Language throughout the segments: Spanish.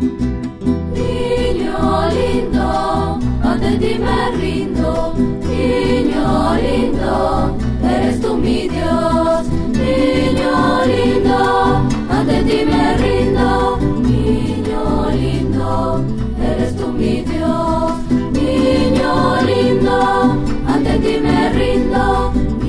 Niño lindo, ante ti me rindo. Niño lindo, eres tú mi Dios. Niño lindo, ante ti me rindo. Niño lindo, eres tú mi Dios. Niño lindo, ante ti me rindo.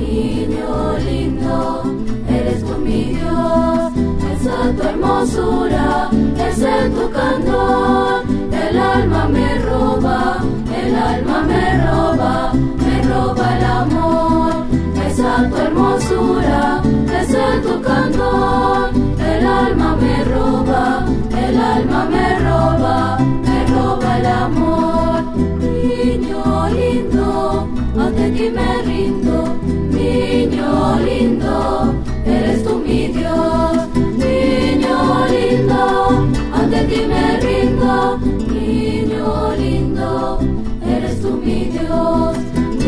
Niño lindo, eres tú mi Dios. Esa tu hermosura, ese tu candor, el alma me roba, el alma me roba, me roba el amor. Esa tu hermosura, ese tu candor, el alma me roba, el alma me roba, me roba el amor. Niño lindo, ante ti me rindo. Niño lindo, eres tú mi Dios. Niño lindo, ante ti me rindo. Niño lindo, eres tú mi Dios.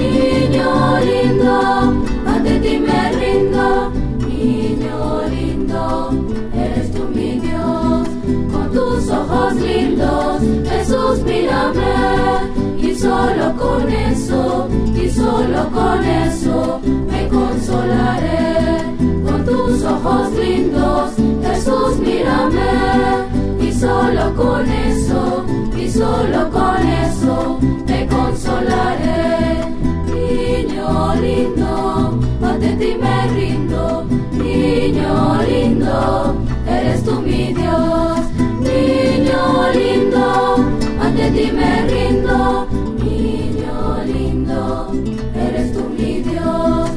Niño lindo, ante ti me rindo. Niño lindo, eres tú mi Dios. Con tus ojos lindos, Jesús, mírame. Y solo con eso, y solo con eso me consolaré. Con tus ojos lindos, Jesús, mírame. Y solo con eso, y solo con eso me consolaré. Niño lindo, ante ti me rindo. Niño lindo, eres tú mi Dios. Niño lindo, ante ti me rindo. Niño lindo, eres tú mi Dios.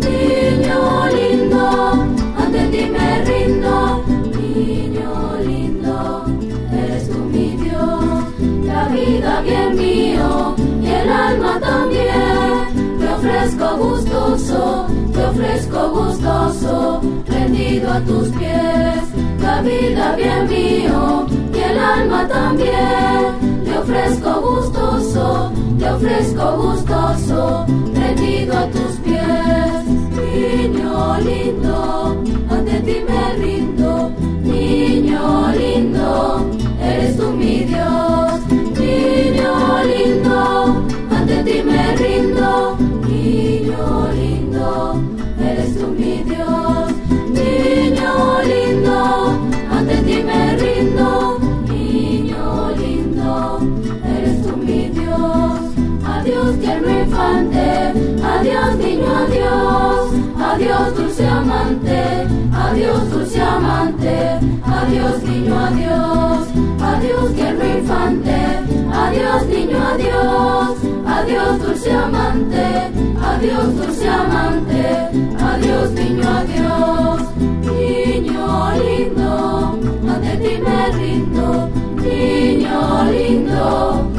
Niño lindo, ante ti me rindo. Niño lindo, eres tú mi Dios. La vida bien mío y el alma también te ofrezco gustoso, te ofrezco gustoso, rendido a tus pies. La vida bien mío y el alma también te ofrezco gustoso, te ofrezco gustoso, rendido a tus pies. Niño lindo, ante ti me rindo. Niño lindo, eres tú mi Dios. Niño lindo, ante ti me rindo. Niño lindo, eres tú mi Dios. Niño lindo, ante ti me rindo. Niño lindo, eres tú mi Dios. Adiós tierno infante, adiós niño, adiós. Adiós dulce amante, adiós dulce amante. Adiós niño, adiós. Adiós tierno infante, adiós niño, adiós. Adiós dulce amante, adiós dulce amante. Adiós niño, adiós. Niño lindo, ante ti me rindo. Niño lindo,